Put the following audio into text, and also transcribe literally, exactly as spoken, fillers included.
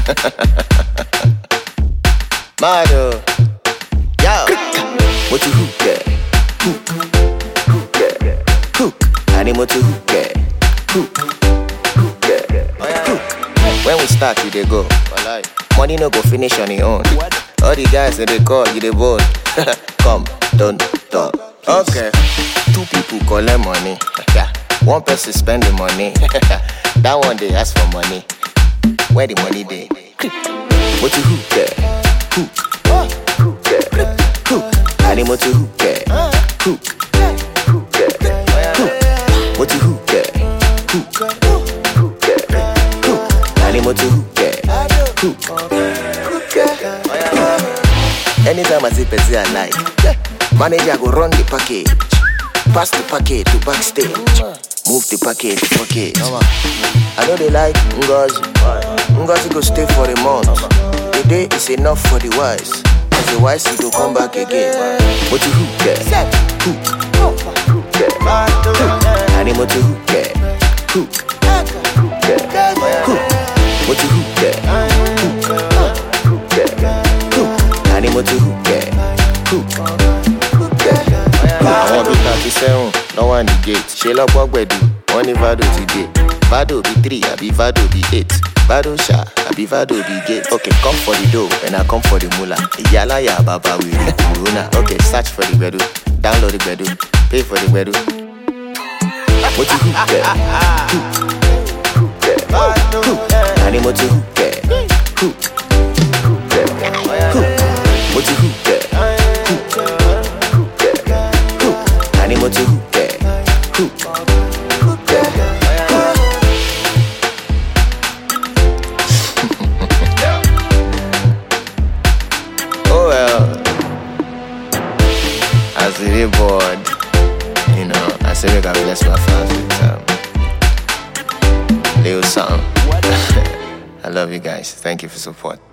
Mado, yo, what you hook there? Hook, hook there, hook. Animal to hook there, hook, hook there, hook. When we start, you dey go. Money no go finish on your own. All the guys that they call you, they bold. Come, don't talk. Okay, two people collect money. Yeah, one person spend the money. That one they ask for money. Where the money dey? What you hook there? Hook, hook there, hook. Animal to hook there, hook, hook there, hook. What you hook there? Hook, hook there, hook. Animal to hook there, hook, hook there. Anytime I see Pezzy I like, manager go run the package, pass the package to backstage, move the package to pocket. I know they like Ngozi, Ngozi go stay for a month. The day is enough for the wise, as the wise he go come back again. What you hook there? Hook, hook there, hook. Animal to hook there, hook, hook there, hook. What you hook there? Hook, hook there, hook. Animal to hook there, hook, hook there. I want to thirty-seven, no one the gate. She love what we do, only Vado today. Vado be three, I be Vado be eight. Vado sha, I be Vado be gate. Okay, come for the dough, and I come for the moolah. Yala ya baba we corona. Okay, search for the bedu, download the bedu, pay for the bedu. What you hook there? Hook, hook there, hook. Animal to hook there, hook, hook there, hook. What you hook there? Hook, hook there, hook. Animal to hook there, hook, hook there. Oh well, as we dey bored, you know, I say we gotta bless my fans with um, little song. I love you guys. Thank you for support.